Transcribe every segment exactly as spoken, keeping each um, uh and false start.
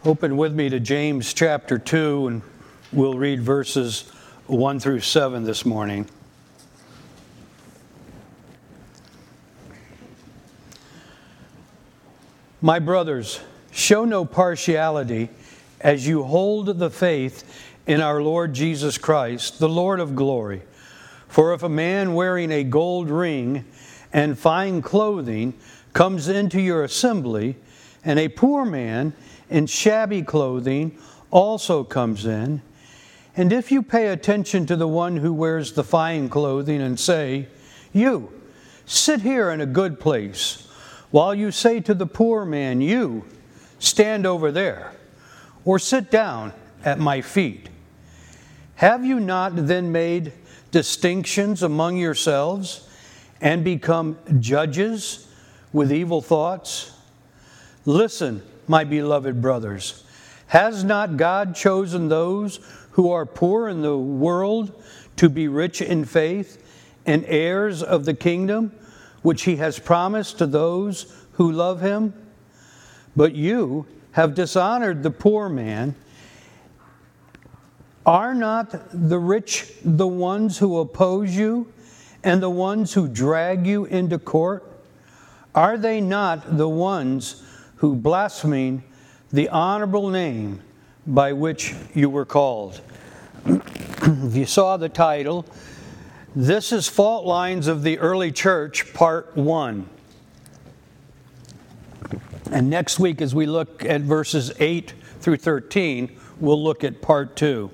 Open with me to James chapter two, and we'll read verses one through seven this morning. My brothers, show no partiality as you hold the faith in our Lord Jesus Christ, the Lord of glory. For if a man wearing a gold ring and fine clothing comes into your assembly, and a poor man in shabby clothing also comes in, and if you pay attention to the one who wears the fine clothing and say, "You, sit here in a good place," while you say to the poor man, "You, stand over there," or "Sit down at my feet," have you not then made distinctions among yourselves and become judges with evil thoughts? Listen, my beloved brothers, has not God chosen those who are poor in the world to be rich in faith and heirs of the kingdom, which he has promised to those who love him? But you have dishonored the poor man. Are not the rich the ones who oppose you and the ones who drag you into court? Are they not the ones who blaspheme the honorable name by which you were called? If you saw the title, this is Fault Lines of the Early Church, Part one. And next week, as we look at verses eight through thirteen, we'll look at Part two.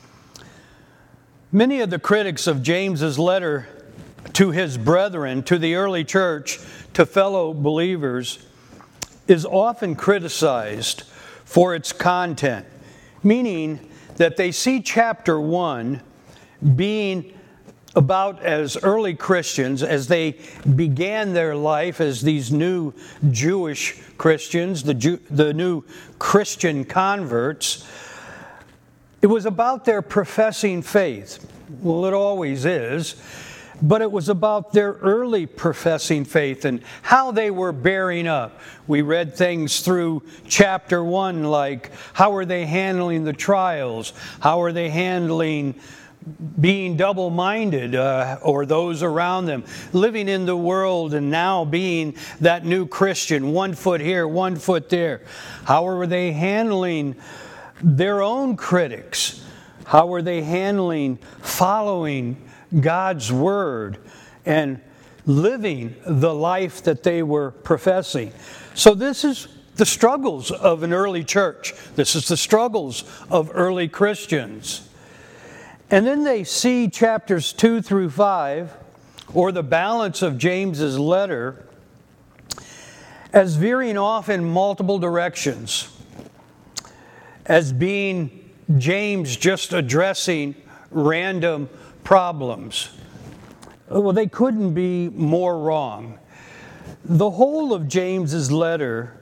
Many of the critics of James's letter to his brethren, to the early church, to fellow believers, is often criticized for its content, meaning that they see chapter one being about, as early Christians, as they began their life as these new Jewish Christians, the, Jew, the new Christian converts, it was about their professing faith. Well, it always is. But it was about their early professing faith and how they were bearing up. We read things through chapter one, like how are they handling the trials? How are they handling being double-minded, uh, or those around them, living in the world and now being that new Christian, one foot here, one foot there. How are they handling their own critics? How are they handling following God's Word and living the life that they were professing? So this is the struggles of an early church. This is the struggles of early Christians. And then they see chapters two through five, or the balance of James's letter, as veering off in multiple directions, as being James just addressing random problems. Well, they couldn't be more wrong. The whole of James's letter,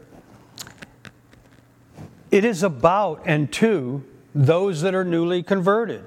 it is about and to those that are newly converted.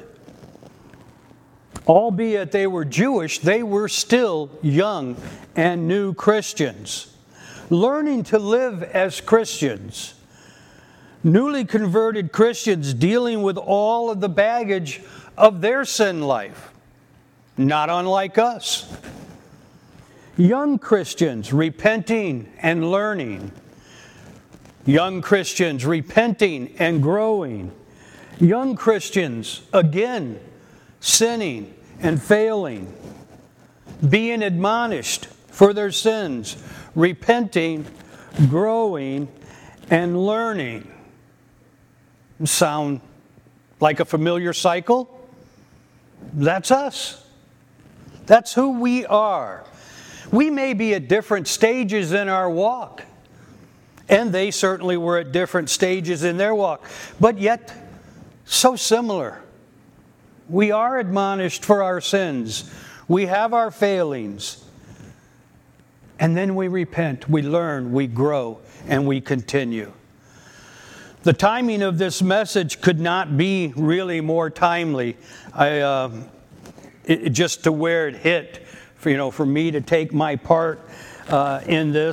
Albeit they were Jewish, they were still young and new Christians, learning to live as Christians. Newly converted Christians dealing with all of the baggage of their sin life, not unlike us. Young Christians repenting and learning. Young Christians repenting and growing. Young Christians, again, sinning and failing, being admonished for their sins, repenting, growing, and learning. Sound like a familiar cycle? That's us. That's who we are. We may be at different stages in our walk, and they certainly were at different stages in their walk, but yet so similar. We are admonished for our sins. We have our failings. And then we repent, we learn, we grow, and we continue. The timing of this message could not be really more timely. I, uh, it, just to where it hit, for, you know, for me to take my part uh, in this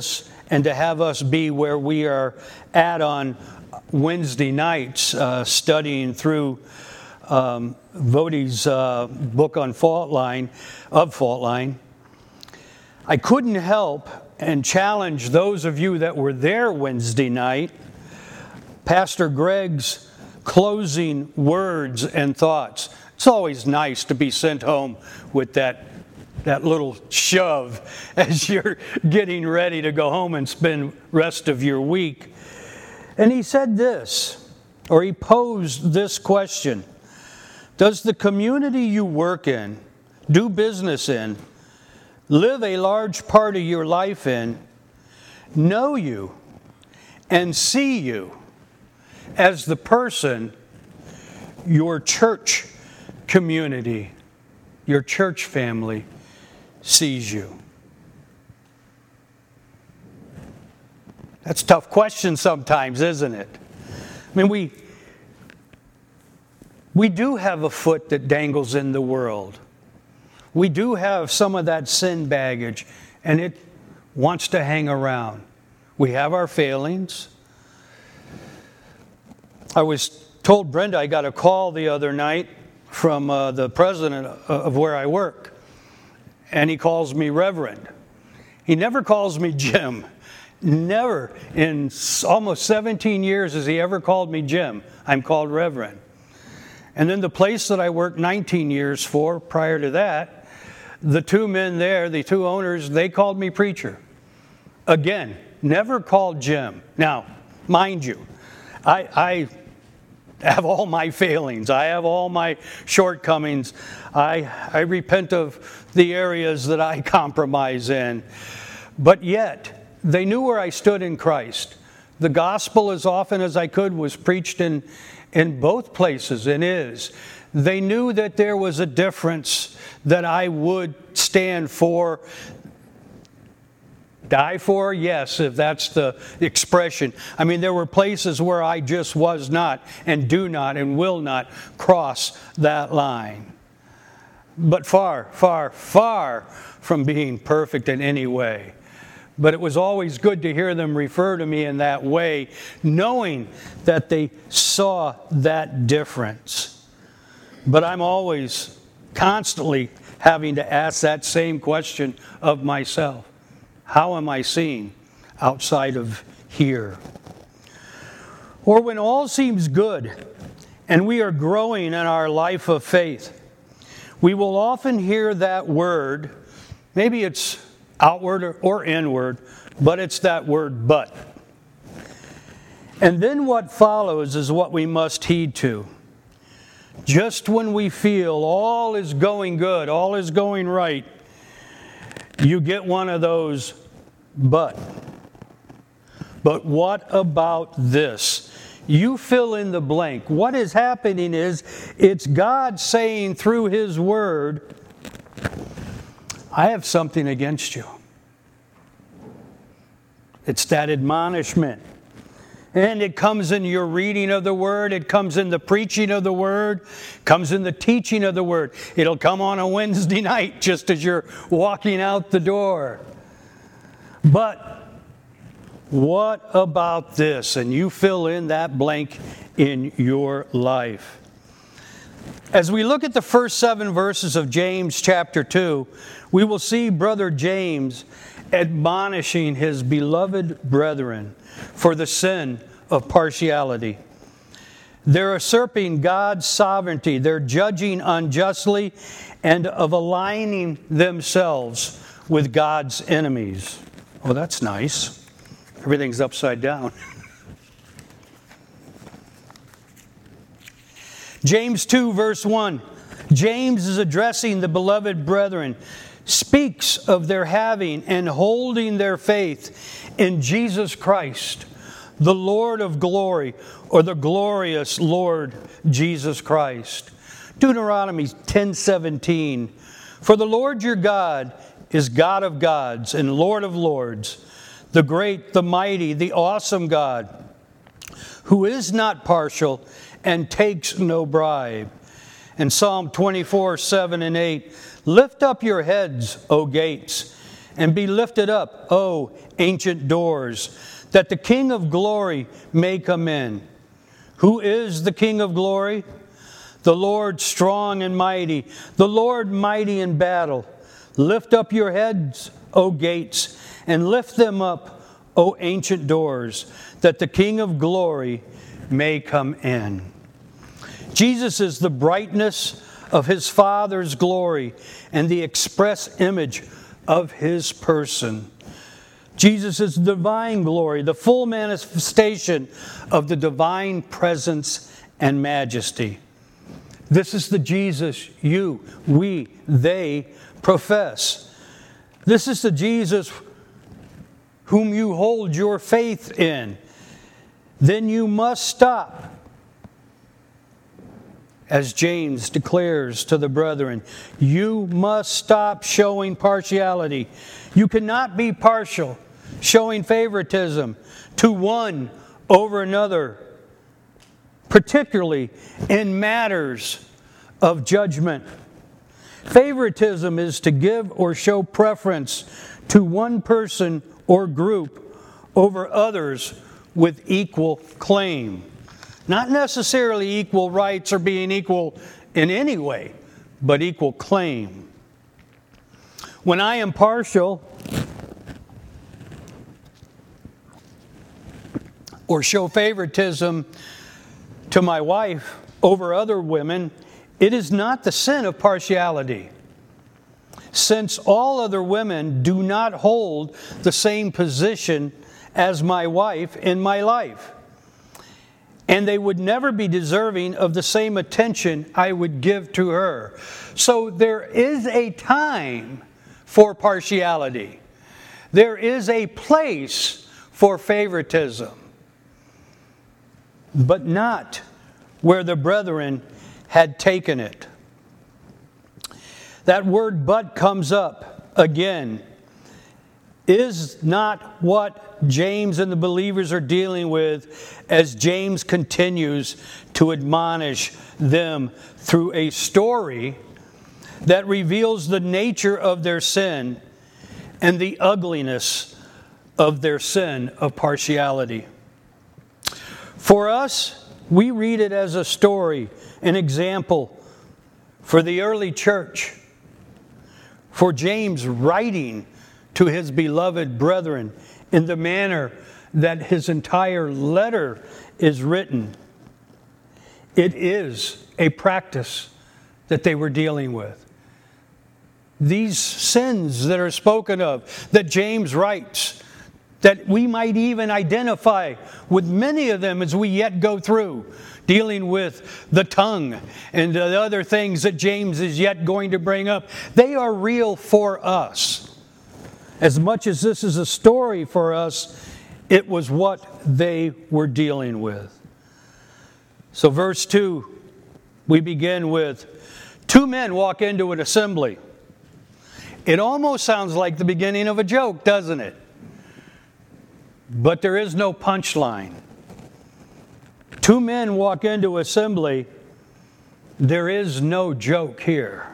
and to have us be where we are at on Wednesday nights, uh, studying through um, Voddie's uh, book on fault line, of fault line. I couldn't help and challenge those of you that were there Wednesday night, Pastor Greg's closing words and thoughts. It's always nice to be sent home with that, that little shove as you're getting ready to go home and spend the rest of your week. And he said this, or he posed this question: does the community you work in, do business in, live a large part of your life in, know you and see you as the person your church community, your church family sees you? That's a tough question sometimes, isn't it? I mean, we we do have a foot that dangles in the world. We do have some of that sin baggage, and it wants to hang around. We have our failings. I was told Brenda I got a call the other night from uh, the president of where I work, and he calls me Reverend. He never calls me Jim. Never in almost seventeen years has he ever called me Jim. I'm called Reverend. And then the place that I worked nineteen years for, prior to that, the two men there, the two owners, they called me Preacher. Again, never called Jim. Now, mind you, I, I have all my failings. I have all my shortcomings. I, I repent of the areas that I compromise in. But yet, they knew where I stood in Christ. The gospel, as often as I could, was preached in, in both places, and is. They knew that there was a difference that I would stand for. Die for? Yes, if that's the expression. I mean, there were places where I just was not, and do not, and will not cross that line. But far, far, far from being perfect in any way. But it was always good to hear them refer to me in that way, knowing that they saw that difference. But I'm always constantly having to ask that same question of myself. How am I seen outside of here? Or when all seems good and we are growing in our life of faith, we will often hear that word. Maybe it's outward or, or inward, but it's that word but. And then what follows is what we must heed to. Just when we feel all is going good, all is going right, you get one of those but. But what about this? You fill in the blank. What is happening is it's God saying through His Word, I have something against you. It's that admonishment. And it comes in your reading of the Word. It comes in the preaching of the Word. It comes in the teaching of the Word. It'll come on a Wednesday night just as you're walking out the door. But what about this? And you fill in that blank in your life. As we look at the first seven verses of James chapter two, we will see Brother James admonishing his beloved brethren for the sin of partiality. They're usurping God's sovereignty. They're judging unjustly and of aligning themselves with God's enemies. Oh, that's nice. Everything's upside down. James two, verse one. James is addressing the beloved brethren, speaks of their having and holding their faith in Jesus Christ, the Lord of glory, or the glorious Lord Jesus Christ. Deuteronomy ten seventeen. For the Lord your God is God of gods and Lord of lords, the great, the mighty, the awesome God, who is not partial and takes no bribe. And Psalm twenty-four, seven and eight. Lift up your heads, O gates, and be lifted up, O ancient doors, that the King of glory may come in. Who is the King of glory? The Lord strong and mighty, the Lord mighty in battle. Lift up your heads, O gates, and lift them up, O ancient doors, that the King of glory may come in. Jesus is the brightness of his Father's glory and the express image of his person. Jesus is the divine glory, the full manifestation of the divine presence and majesty. This is the Jesus you, we, they profess. This is the Jesus whom you hold your faith in. Then you must stop. As James declares to the brethren, you must stop showing partiality. You cannot be partial, showing favoritism to one over another, particularly in matters of judgment. Favoritism is to give or show preference to one person or group over others with equal claim. Not necessarily equal rights or being equal in any way, but equal claim. When I am partial or show favoritism to my wife over other women, it is not the sin of partiality, since all other women do not hold the same position as my wife in my life. And they would never be deserving of the same attention I would give to her. So there is a time for partiality. There is a place for favoritism. But not where the brethren had taken it. That word "but" comes up again. Is not what James and the believers are dealing with as James continues to admonish them through a story that reveals the nature of their sin and the ugliness of their sin of partiality. For us, we read it as a story, an example for the early church, for James writing to his beloved brethren in the manner that his entire letter is written. It is a practice that they were dealing with. These sins that are spoken of, that James writes, that we might even identify with many of them as we yet go through, dealing with the tongue and the other things that James is yet going to bring up. They are real for us. As much as this is a story for us, it was what they were dealing with. So verse two, we begin with, two men walk into an assembly. It almost sounds like the beginning of a joke, doesn't it? But there is no punchline. Two men walk into assembly. There is no joke here.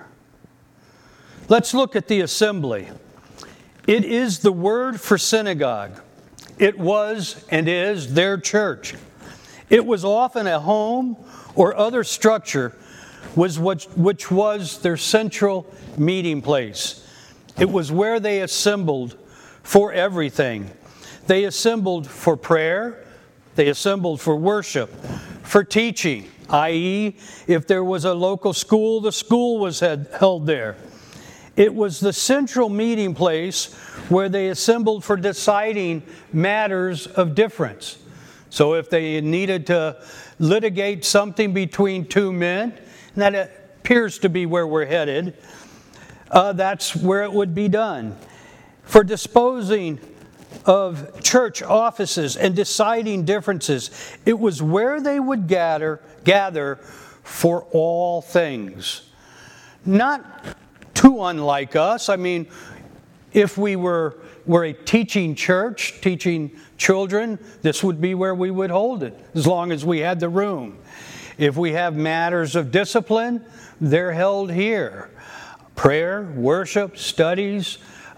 Let's look at the assembly. It is the word for synagogue. It was and is their church. It was often a home or other structure was what, which was their central meeting place. It was where they assembled for everything. They assembled for prayer. They assembled for worship, for teaching, that is, if there was a local school, the school was held there. It was the central meeting place where they assembled for deciding matters of difference. So if they needed to litigate something between two men, and that appears to be where we're headed, uh, that's where it would be done. For disposing of church offices and deciding differences, it was where they would gather, gather for all things. Not too unlike us. I mean, if we were, were a teaching church, teaching children, this would be where we would hold it, as long as we had the room. If we have matters of discipline, they're held here. Prayer, worship, studies,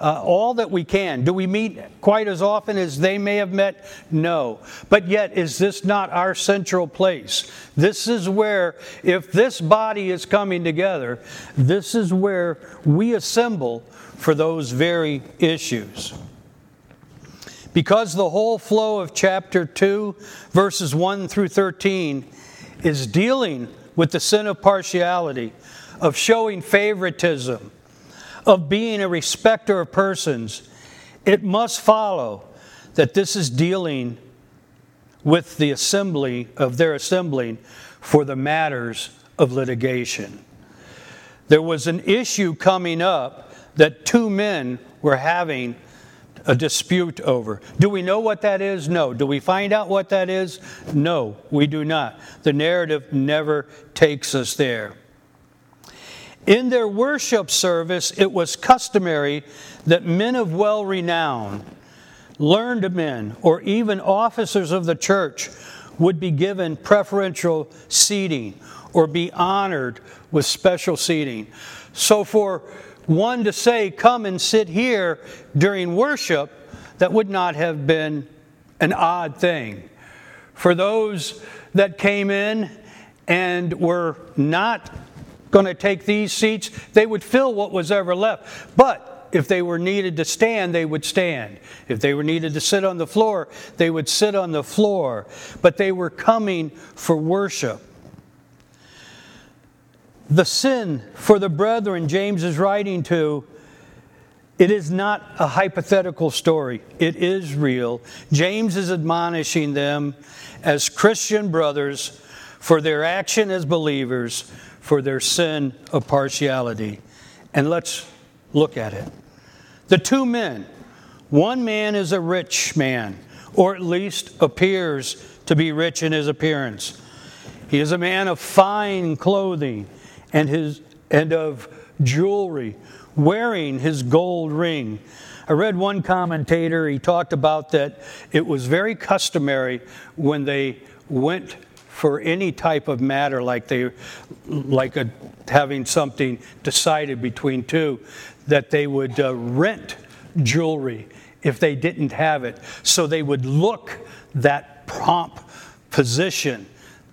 uh, all that we can. Do we meet quite as often as they may have met? No. But yet, is this not our central place? This is where, if this body is coming together, this is where we assemble for those very issues. Because the whole flow of chapter two, verses one through thirteen, is dealing with the sin of partiality, of showing favoritism, of being a respecter of persons, it must follow that this is dealing with the assembly of their assembling for the matters of litigation. There was an issue coming up that two men were having a dispute over. Do we know what that is? No. Do we find out what that is? No, we do not. The narrative never takes us there. In their worship service, it was customary that men of well renown, learned men, or even officers of the church would be given preferential seating or be honored with special seating. So for one to say, come and sit here during worship, that would not have been an odd thing. For those that came in and were not going to take these seats, they would fill what was ever left. But if they were needed to stand, they would stand. If they were needed to sit on the floor, they would sit on the floor. But they were coming for worship. The sin for the brethren James is writing to, it is not a hypothetical story. It is real. James is admonishing them as Christian brothers for their action as believers, for their sin of partiality. And let's look at it. The two men. One man is a rich man, or at least appears to be rich in his appearance. He is a man of fine clothing and his and of jewelry, wearing his gold ring. I read one commentator, he talked about that it was very customary when they went for any type of matter, like they like a, having something decided between two, that they would uh, rent jewelry if they didn't have it, so they would look that prompt position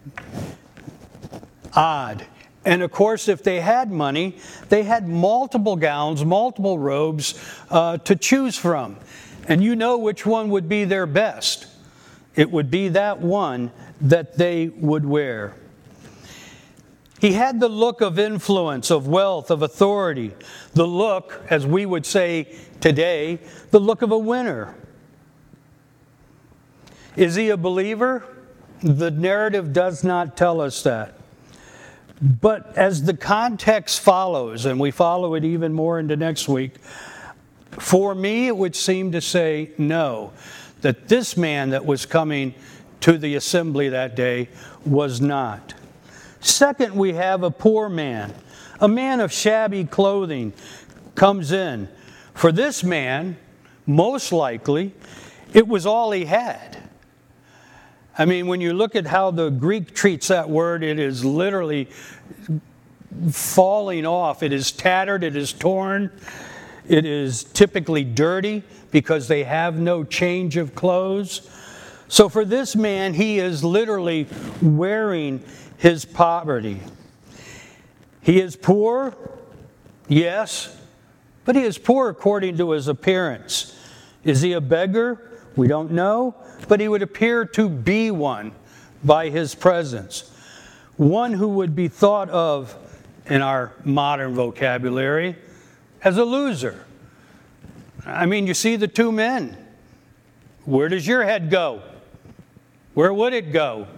odd. And of course, if they had money, they had multiple gowns, multiple robes uh, to choose from. And you know which one would be their best. It would be that one that they would wear. He had the look of influence, of wealth, of authority. The look, as we would say today, the look of a winner. Is he a believer? The narrative does not tell us that. But as the context follows, and we follow it even more into next week, for me it would seem to say no, that this man that was coming to the assembly that day was not. Second, we have a poor man, a man of shabby clothing comes in. For this man, most likely, it was all he had. I mean, when you look at how the Greek treats that word, it is literally falling off. It is tattered, it is torn, it is typically dirty because they have no change of clothes. So for this man, he is literally wearing his poverty. He is poor, yes, but he is poor according to his appearance. Is he a beggar? We don't know, but he would appear to be one by his presence. One who would be thought of, in our modern vocabulary, as a loser. I mean, you see the two men. Where does your head go? Where would it go?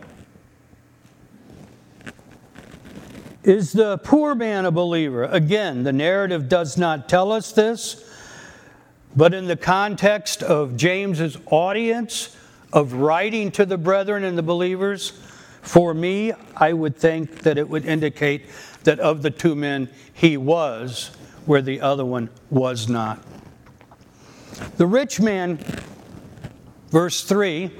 Is the poor man a believer? Again, the narrative does not tell us this. But in the context of James's audience, of writing to the brethren and the believers, for me, I would think that it would indicate that of the two men, he was where the other one was not. The rich man, verse three,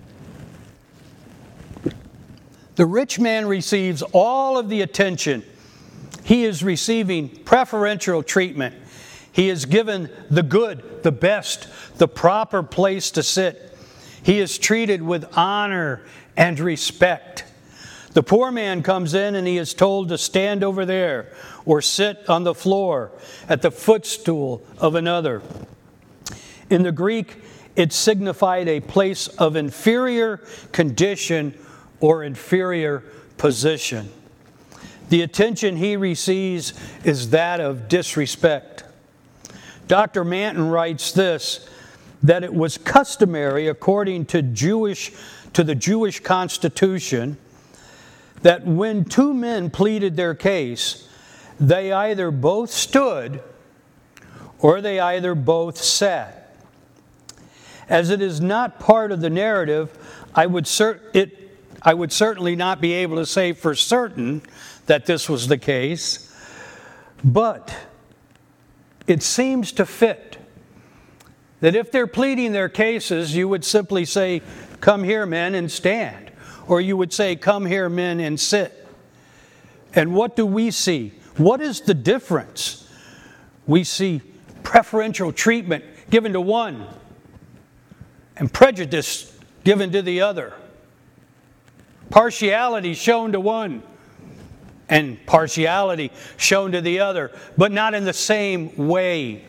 the rich man receives all of the attention. He is receiving preferential treatment. He is given the good, the best, the proper place to sit. He is treated with honor and respect. The poor man comes in and he is told to stand over there or sit on the floor at the footstool of another. In the Greek, it signified a place of inferior condition or inferior position. The attention he receives is that of disrespect. Doctor Manton writes this, that it was customary according to Jewish to the Jewish constitution that when two men pleaded their case, they either both stood or they either both sat. As it is not part of the narrative, I would, cer- it, I would certainly not be able to say for certain that this was the case, but it seems to fit that if they're pleading their cases, you would simply say, "Come here, men, and stand." Or you would say, "Come here, men, and sit." And what do we see? What is the difference? We see preferential treatment given to one and prejudice given to the other. Partiality shown to one and partiality shown to the other, but not in the same way.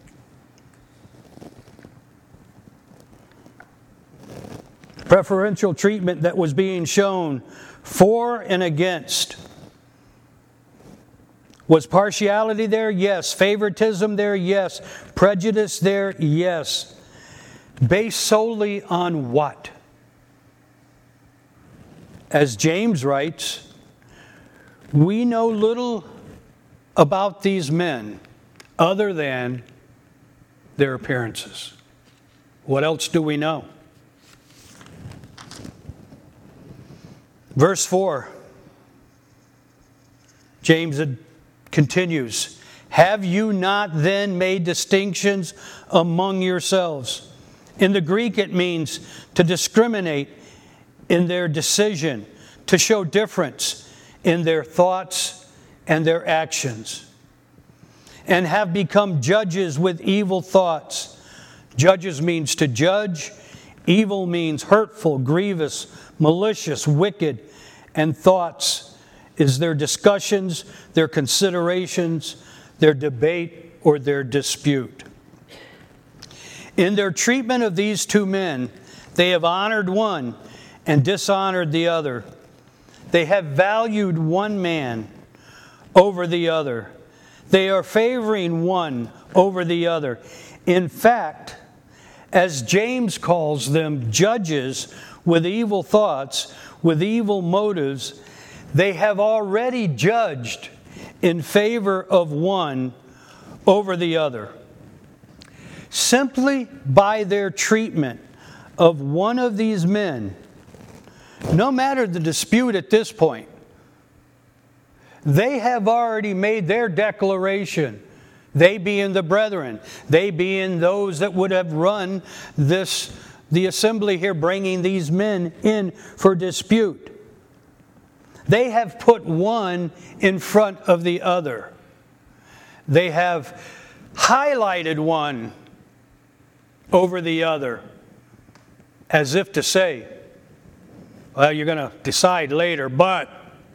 Preferential treatment that was being shown for and against. Was partiality there? Yes. Favoritism there? Yes. Prejudice there? Yes. Based solely on what? As James writes, we know little about these men other than their appearances. What else do we know? Verse four, James continues, "Have you not then made distinctions among yourselves?" In the Greek it means to discriminate in their decision, to show difference in their thoughts and their actions. "And have become judges with evil thoughts." Judges means to judge. Evil means hurtful, grievous, malicious, wicked, and thoughts is their discussions, their considerations, their debate, or their dispute. In their treatment of these two men, they have honored one and dishonored the other. They have valued one man over the other. They are favoring one over the other. In fact, as James calls them, judges with evil thoughts, with evil motives, they have already judged in favor of one over the other. Simply by their treatment of one of these men, no matter the dispute at this point, they have already made their declaration. They being the brethren, they being those that would have run this, the assembly here, bringing these men in for dispute. They have put one in front of the other. They have highlighted one over the other, as if to say, well, you're going to decide later, but.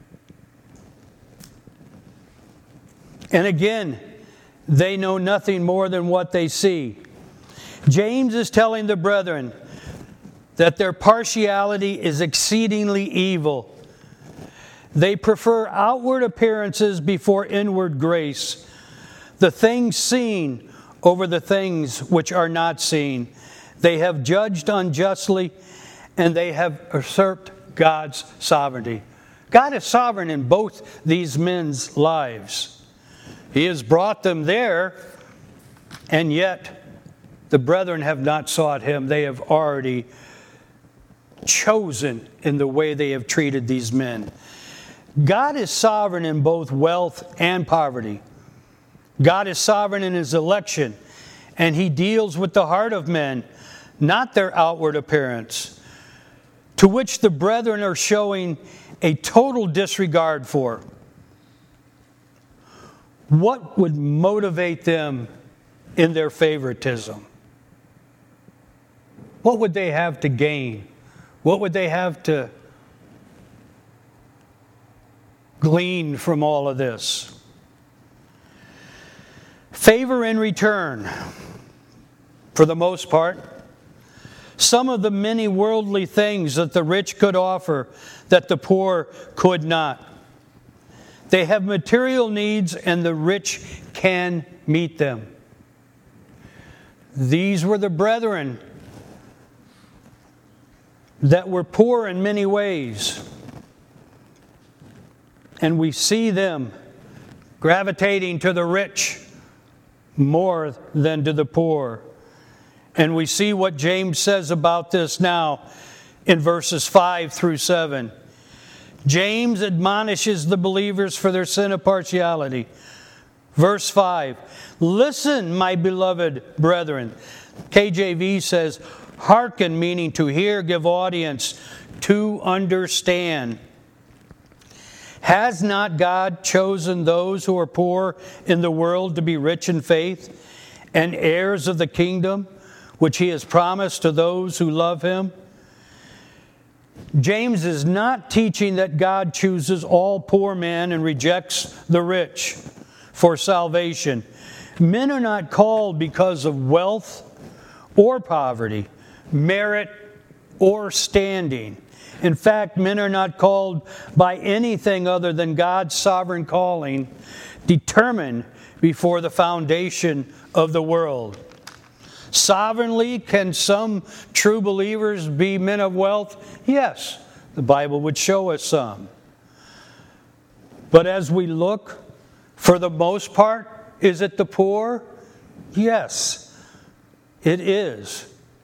And again, they know nothing more than what they see. James is telling the brethren that their partiality is exceedingly evil. They prefer outward appearances before inward grace, the things seen over the things which are not seen. They have judged unjustly, and they have usurped God's sovereignty. God is sovereign in both these men's lives. He has brought them there, and yet the brethren have not sought Him. They have already chosen in the way they have treated these men. God is sovereign in both wealth and poverty. God is sovereign in His election, and He deals with the heart of men, not their outward appearance, to which the brethren are showing a total disregard for. What would motivate them in their favoritism. What would they have to gain? What would they have to glean from all of this? Favor in return, for the most part. Some of the many worldly things that the rich could offer that the poor could not. They have material needs and the rich can meet them. These were the brethren that were poor in many ways. And we see them gravitating to the rich more than to the poor. And we see what James says about this now in verses five through seven. James admonishes the believers for their sin of partiality. Verse five, listen, my beloved brethren. K J V says, hearken, meaning to hear, give audience, to understand. Has not God chosen those who are poor in the world to be rich in faith and heirs of the kingdom, which he has promised to those who love him? James is not teaching that God chooses all poor men and rejects the rich for salvation. Men are not called because of wealth or poverty, merit or standing. In fact, men are not called by anything other than God's sovereign calling, determined before the foundation of the world. Sovereignly, can some true believers be men of wealth? Yes, the Bible would show us some. But as we look, for the most part, is it the poor? Yes, it is.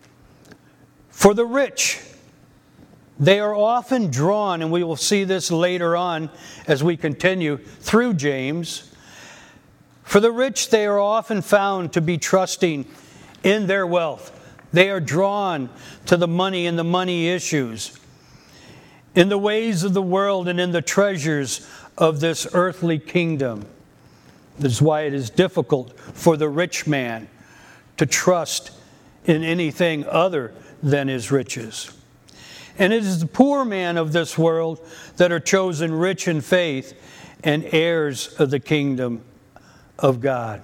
For the rich, they are often drawn, and we will see this later on as we continue through James. For the rich, they are often found to be trusting in their wealth. They are drawn to the money and the money issues, in the ways of the world and in the treasures of this earthly kingdom. This is why it is difficult for the rich man to trust in anything other than his riches. And it is the poor man of this world that are chosen rich in faith and heirs of the kingdom of God.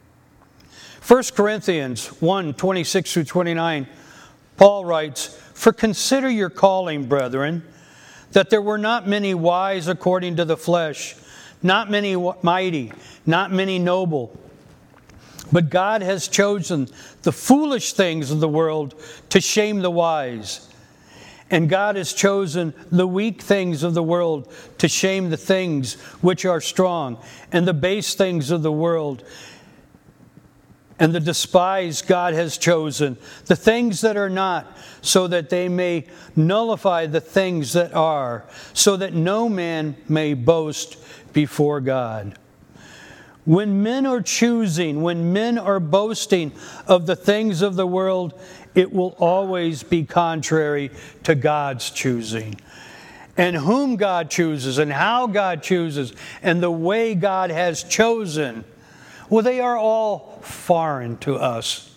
First Corinthians one, twenty-six through twenty-nine, Paul writes, for consider your calling, brethren, that there were not many wise according to the flesh, not many mighty, not many noble. But God has chosen the foolish things of the world to shame the wise. And God has chosen the weak things of the world to shame the things which are strong, and the base things of the world. And the despised God has chosen, the things that are not, so that they may nullify the things that are, so that no man may boast before God. When men are choosing, when men are boasting of the things of the world, it will always be contrary to God's choosing. And whom God chooses and how God chooses and the way God has chosen, well, they are all foreign to us.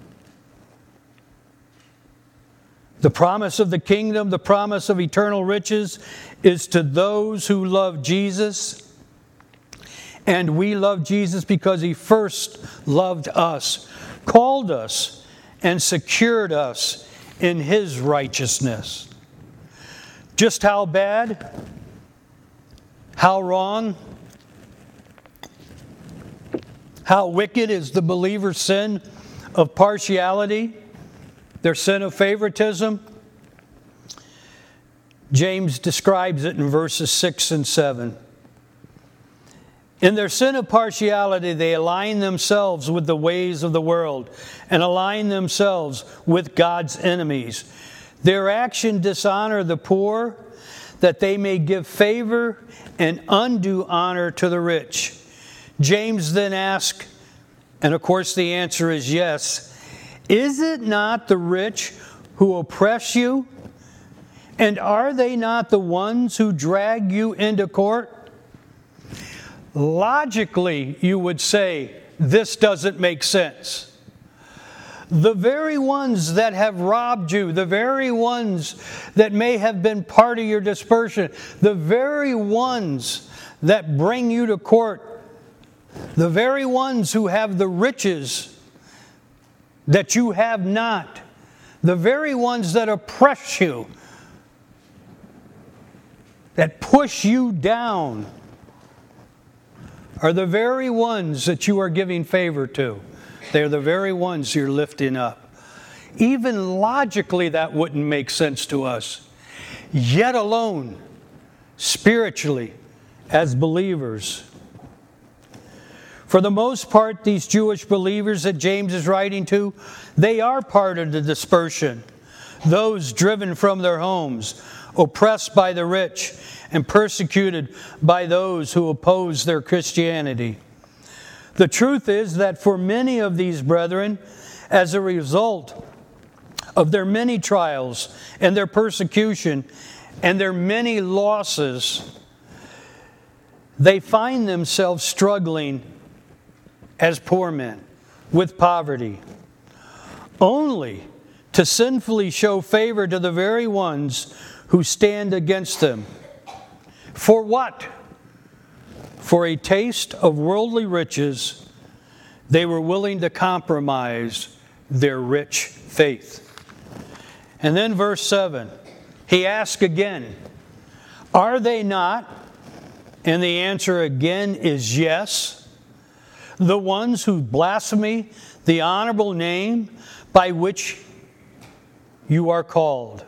The promise of the kingdom, the promise of eternal riches, is to those who love Jesus. And we love Jesus because He first loved us, called us, and secured us in His righteousness. Just how bad, how wrong, how wicked is the believer's sin of partiality, their sin of favoritism? James describes it in verses six and seven. In their sin of partiality, they align themselves with the ways of the world and align themselves with God's enemies. Their action dishonor the poor, that they may give favor and undue honor to the rich. James then asks, and of course the answer is yes, is it not the rich who oppress you? And are they not the ones who drag you into court? Logically, you would say this doesn't make sense. The very ones that have robbed you, the very ones that may have been part of your dispersion, the very ones that bring you to court, the very ones who have the riches that you have not, the very ones that oppress you, that push you down, are the very ones that you are giving favor to. They're the very ones you're lifting up. Even logically, that wouldn't make sense to us. Yet alone, spiritually, as believers. For the most part, these Jewish believers that James is writing to, they are part of the dispersion. Those driven from their homes, oppressed by the rich, and persecuted by those who oppose their Christianity. The truth is that for many of these brethren, as a result of their many trials and their persecution and their many losses, they find themselves struggling as poor men with poverty, only to sinfully show favor to the very ones who stand against them. For what? For a taste of worldly riches, they were willing to compromise their rich faith. And then verse seven, he asks again, are they not? And the answer again is yes. The ones who blaspheme the honorable name by which you are called.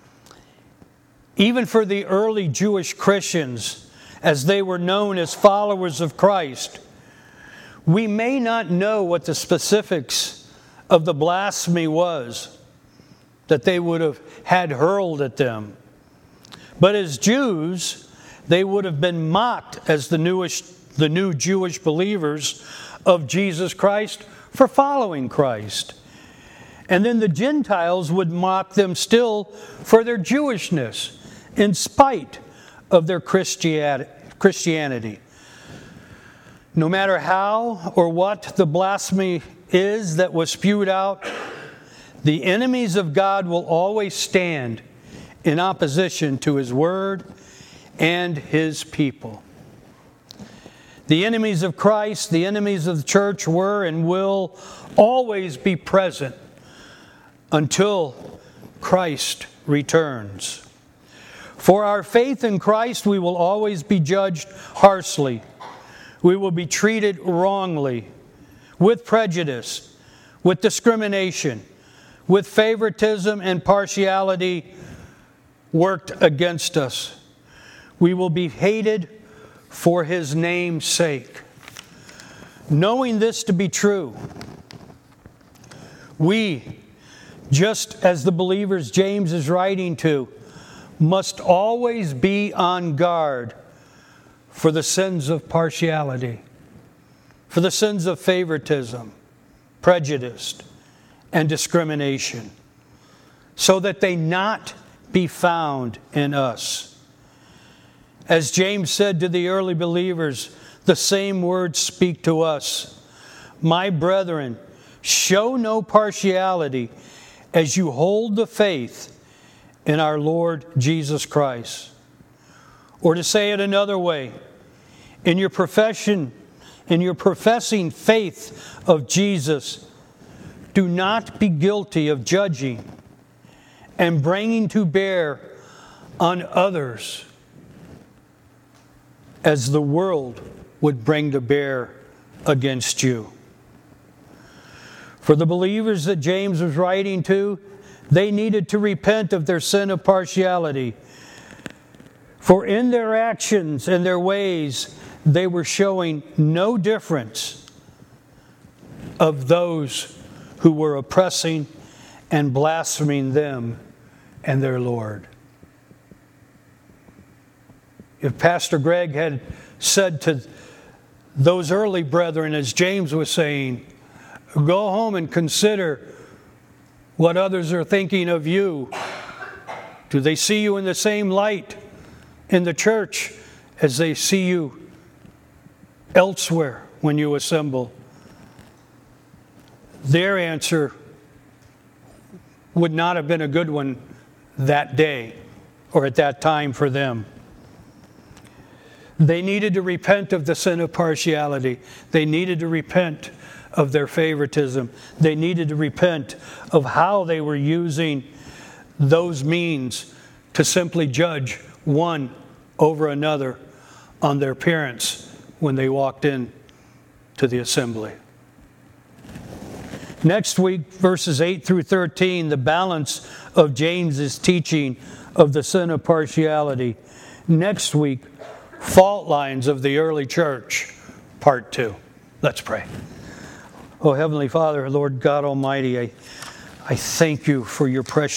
Even for the early Jewish Christians, as they were known as followers of Christ, we may not know what the specifics of the blasphemy was that they would have had hurled at them. But as Jews, they would have been mocked as the newish, the new Jewish believers of Jesus Christ for following Christ. And then the Gentiles would mock them still for their Jewishness, in spite of their Christianity. No matter how or what the blasphemy is that was spewed out, the enemies of God will always stand in opposition to His Word and His people. The enemies of Christ, the enemies of the church were and will always be present until Christ returns. For our faith in Christ, we will always be judged harshly. We will be treated wrongly, with prejudice, with discrimination, with favoritism and partiality worked against us. We will be hated for His name's sake. Knowing this to be true, we, just as the believers James is writing to, must always be on guard for the sins of partiality, for the sins of favoritism, prejudice, and discrimination, so that they not be found in us. As James said to the early believers, the same words speak to us. My brethren, show no partiality as you hold the faith in our Lord Jesus Christ. Or to say it another way, in your profession, in your professing faith of Jesus, do not be guilty of judging and bringing to bear on others as the world would bring to bear against you. For the believers that James was writing to, they needed to repent of their sin of partiality. For in their actions and their ways, they were showing no difference of those who were oppressing and blaspheming them and their Lord. If Pastor Greg had said to those early brethren, as James was saying, go home and consider what others are thinking of you. Do they see you in the same light in the church as they see you elsewhere when you assemble? their answer would not have been a good one that day or at that time for them. They needed to repent of the sin of partiality. They needed to repent of their favoritism. They needed to repent of how they were using those means to simply judge one over another on their appearance when they walked in to the assembly. Next week, verses eight through thirteen, the balance of James's teaching of the sin of partiality. Next week, fault lines of the early church, part two. Let's pray. Oh, Heavenly Father, Lord God Almighty, I, I thank you for your precious